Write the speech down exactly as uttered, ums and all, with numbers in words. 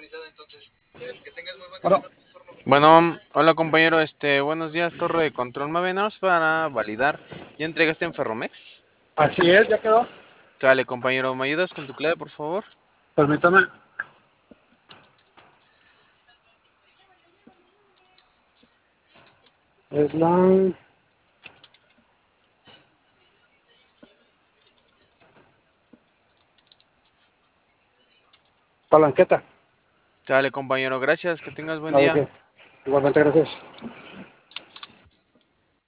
Bueno, Bueno, hola compañero, este, buenos días, torre de control. ¿Me venamos para validar? ¿Ya entregaste en Ferromex? así es, ya quedó. Sale, compañero, ¿me ayudas con tu clave, por favor? Permítame. Es la palanqueta. Sale, compañero, gracias, que tengas buen No, de día. qué. Igualmente, gracias.